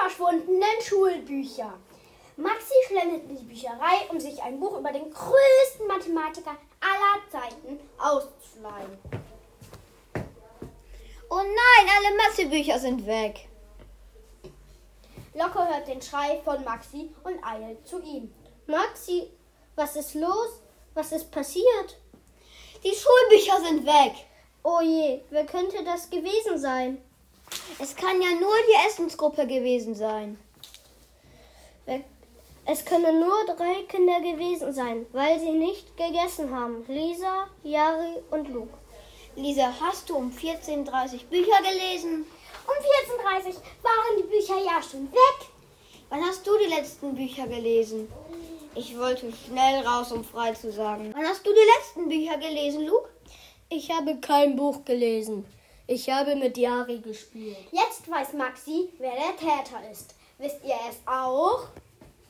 verschwundenen Schulbücher. Maxi schlendert in die Bücherei, um sich ein Buch über den größten Mathematiker aller Zeiten auszuleihen. Oh nein, alle Mathebücher sind weg. Locke hört den Schrei von Maxi und eilt zu ihm. Maxi, was ist los? Was ist passiert? Die Schulbücher sind weg. Oh je, wer könnte das gewesen sein? Es kann ja nur die Essensgruppe gewesen sein. Es können nur 3 Kinder gewesen sein, weil sie nicht gegessen haben. Lisa, Jari und Luke. Lisa, hast du um 14:30 Uhr Bücher gelesen? Um 14:30 Uhr waren die Bücher ja schon weg. Wann hast du die letzten Bücher gelesen? Ich wollte schnell raus, um frei zu sagen. Wann hast du die letzten Bücher gelesen, Luke? Ich habe kein Buch gelesen. Ich habe mit Jari gespielt. Jetzt weiß Maxi, wer der Täter ist. Wisst ihr es auch?